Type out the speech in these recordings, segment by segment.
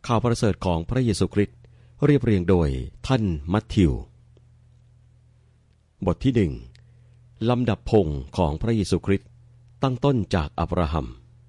ข่าวประเสริฐของพระเยซูคริสต์เรียบเรียงโดยท่านมัทธิวบทที่ 1 ลำดับพงศ์ของพระเยซูคริสต์ตั้งต้นจากอับราฮัม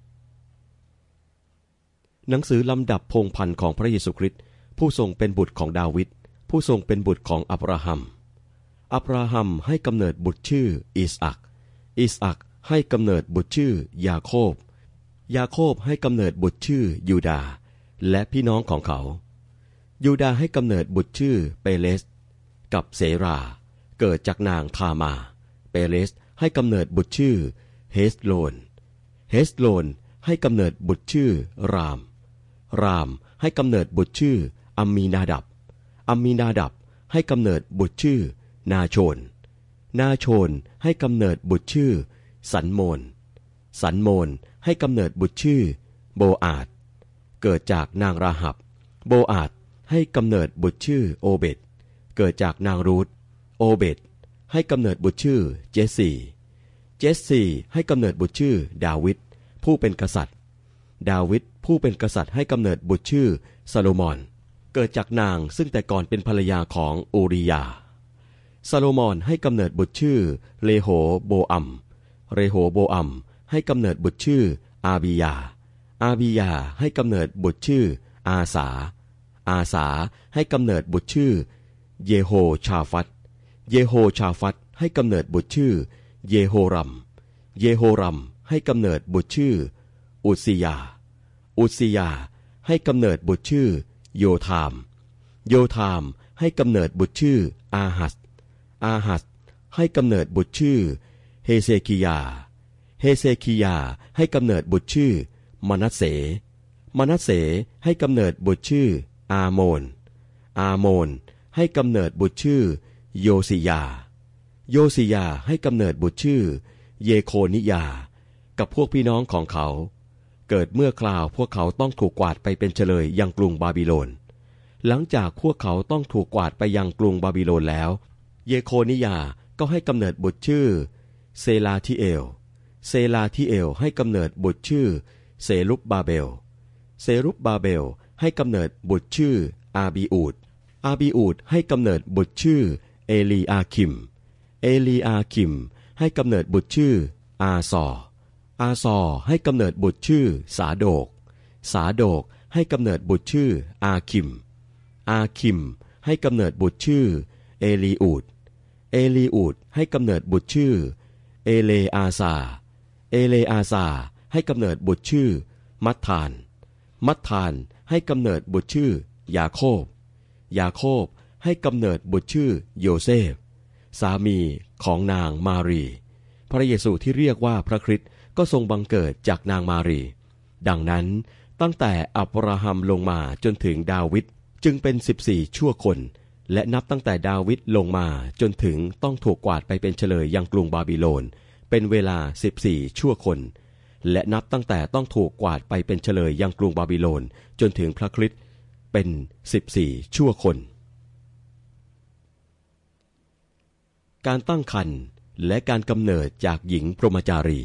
หนังสือลำดับพงศ์พันธุ์ของพระเยซูคริสต์ผู้ทรงเป็นบุตรของดาวิดผู้ทรงเป็นบุตรของอับราฮัมอับราฮัมให้กำเนิดบุตรชื่ออิสอัคอิสอัคให้กำเนิดบุตรชื่อยาโคบยาโคบให้กำเนิดบุตรชื่อยูดาห์และพี่น้องของเขายูดาห์ให้กำเนิดบุตรชื่อเปเลสกับเสราเกิดจากนางทามาเปเลสให้กำเนิดบุตรชื่อเฮสโลนเฮสโลนให้กำเนิดบุตรชื่อรามรามให้กำเนิดบุตรชื่ออัมมีนาดับอัมมีนาดับให้กำเนิดบุตรชื่อนาโชนนาโชนให้กำเนิดบุตรชื่อสันโมนสันโมนให้กำเนิดบุตรชื่อโบอาดเกิดจากนางราหับโบอาดให้กำเนิดบุตรชื่อโอเบดเกิดจากนางรูธโอเบดให้กำเนิดบุตรชื่อเจสซีเจสซีให้กำเนิดบุตรชื่อดาวิดผู้เป็นกษัตริย์ดาวิดผู้เป็นกษัตริย์ให้กำเนิดบุตรชื่อซาโลมอนเกิดจากนางซึ่งแต่ก่อนเป็นภรรยาของอูริยาซาโลมอนให้กำเนิดบุตรชื่อเรโหโบอัมเรโหโบอัมให้กำเนิดบุตรชื่ออาบิยาอาบิยาให้กำเนิดบุตรชื่ออาสาอาสาให้กำเนิดบุตรชื่อเยโฮชาฟัตเยโฮชาฟัตให้กำเนิดบุตรชื่อเยโฮรัมเยโฮรัมให้กำเนิดบุตรชื่ออุสซิยาอุสซิยาให้กำเนิดบุตรชื่อโยธามโยธามให้กำเนิดบุตรชื่ออาหัสอาหัสให้กำเนิดบุตรชื่อเฮเซคิยาเฮเซคิยาให้กำเนิดบุตรชื่อมนัสเสมนัสเสให้กำเนิดบุตรชื่ออาโมนอาโมนให้กำเนิดบุตรชื่อโยสิยาโยสิยาให้กำเนิดบุตรชื่อเยโคนิยากับพวกพี่น้องของเขาเกิดเมื่อคราวพวกเขาต้องถูกกวาดไปเป็นเฉลยยังกรุงบาบิโลนหลังจากพวกเขาต้องถูกกวาดไปยังกรุงบาบิโลนแล้วเยโคนิยาก็ให้กำเนิดบุตรชื่อเซลาทิเอลเซลาทิเอลให้กำเนิดบุตรชื่อเซรุบบาเบลเซรุบบาเบลให้กำเนิดบุตรชื่ออาบีอูดอาบีอูดให้กำเนิดบุตรชื่อเอลีอาคิมเอลีอาคิมให้กำเนิดบุตรชื่ออาซออาซอให้กำเนิดบุตรชื่อสาโดกสาโดกให้กำเนิดบุตรชื่ออาคิมอาคิมให้กำเนิดบุตรชื่อเอลีอูดเอลีอูดให้กำเนิดบุตรชื่อเอเลอาซาเอเลอาซาให้กำเนิดบุตรชื่อมัทธานมัทธานให้กำเนิดบุตรชื่อยาโคบยาโคบให้กำเนิดบุตรชื่อโยเซฟสามีของนางมารีพระเยซูที่เรียกว่าพระคริสต์ก็ทรงบังเกิดจากนางมารีดังนั้นตั้งแต่อับราฮัมลงมาจนถึงดาวิดจึงเป็น14ชั่วคนและนับตั้งแต่ดาวิดลงมาจนถึงต้องถูกกวาดไปเป็นเฉลยยังกรุงบาบิโลนเป็นเวลา14ชั่วคนและนับตั้งแต่ต้องถูกกวาดไปเป็นเฉลยยังกรุงบาบิโลนจนถึงพระคริสต์เป็น14ชั่วคนการตั้งครรภ์และการกำเนิดจากหญิงพรหมจารี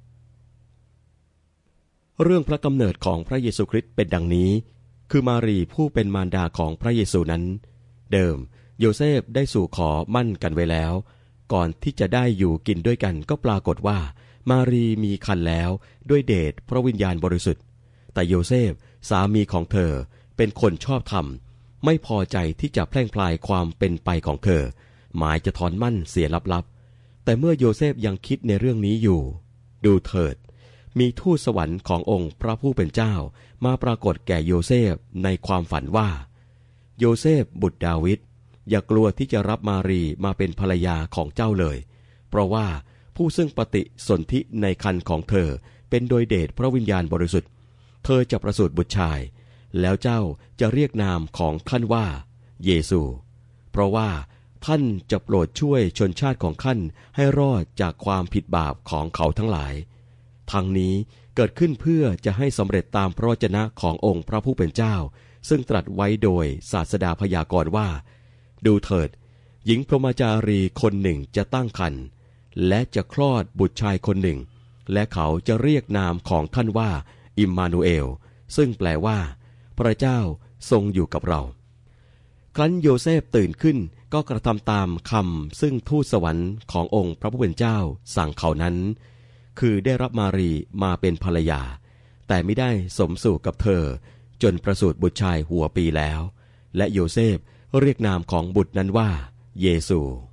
เรื่องพระกำเนิดของพระเยซูคริสต์เป็นดังนี้คือมารีผู้เป็นมารดาของพระเยซูนั้นเดิมโยเซฟได้สู่ขอมั่นกันไว้แล้วก่อนที่จะได้อยู่กินด้วยกันก็ปรากฏว่ามารีมีครรภ์แล้วด้วยเดชพระวิญญาณบริสุทธิ์แต่โยเซฟสามีของเธอเป็นคนชอบธรรมไม่พอใจที่จะแพร่งพลายความเป็นไปของเธอหมายจะถอนมั่นเสียลับๆแต่เมื่อโยเซฟยังคิดในเรื่องนี้อยู่ดูเถิดมีทูตสวรรค์ขององค์พระผู้เป็นเจ้ามาปรากฏแก่โยเซฟในความฝันว่าโยเซฟบุตรดาวิดอย่ากลัวที่จะรับมารีมาเป็นภรรยาของเจ้าเลยเพราะว่าผู้ซึ่งปฏิสนธิในครรภ์ของเธอเป็นโดยเดชพระวิญญาณบริสุทธิ์เธอจะประสูติบุตรชายแล้วเจ้าจะเรียกนามของท่านว่าเยซูเพราะว่าท่านจะโปรดช่วยชนชาติของท่านให้รอดจากความผิดบาปของเขาทั้งหลายทั้งนี้เกิดขึ้นเพื่อจะให้สำเร็จตามพระวจนะขององค์พระผู้เป็นเจ้าซึ่งตรัสไว้โดยศาสดาพยากรณ์ว่าดูเถิดหญิงพรหมจารีคนหนึ่งจะตั้งครรภ์และจะคลอดบุตรชายคนหนึ่งและเขาจะเรียกนามของท่านว่าอิมมานูเอลซึ่งแปลว่าพระเจ้าทรงอยู่กับเราครั้นโยเซฟตื่นขึ้นก็กระทำตามคำซึ่งทูตสวรรค์ขององค์พระผู้เป็นเจ้าสั่งเขานั้นคือได้รับมารีมาเป็นภรรยาแต่ไม่ได้สมสู่กับเธอจนประสูติบุตรชายหัวปีแล้วและโยเซฟเรียกนามของบุตรนั้นว่าเยซู